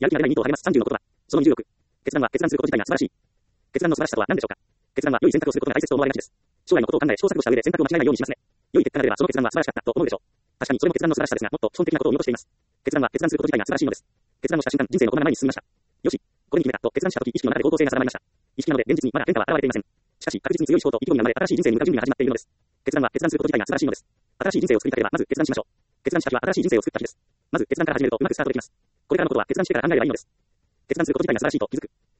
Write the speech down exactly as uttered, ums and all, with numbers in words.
やる気が出ないニートを晴れます。さんじゅうのことは、そのにじゅうろく。決断は決断すること自体が素晴らしい。決断の素晴らしさとは何でしょうか。決断は良い選択をすることが大切と思われがちです。将来のことを考え、試行錯誤した上で選択を間違えないようにしますね。良い結果が出ればその決断は素晴らしかったと思うでしょう。確かにそれも決断の素晴らしさですが、もっと基本的なことを見落としています。決断は決断すること自体が素晴らしいのです。決断をした瞬間、人生の駒が前に進みました。よし、これに決めたと決断したとき、意識の中で方向性が定まりました。意識なので現実にまだ変化は現れていません。しかし確実に強い思考と意気込みが生まれ、新しい人生に向かう準備が始まっているのです。決断は決断すること自体が素晴らしいのです。新しい人生を作りたければまず決断しましょう。決断した日は新しい人生を作った日です。まず決断から始めるとうまくスタートできます。これからのことは決断してから考えればいいのです。決断すること自体が素晴らしいと気づく。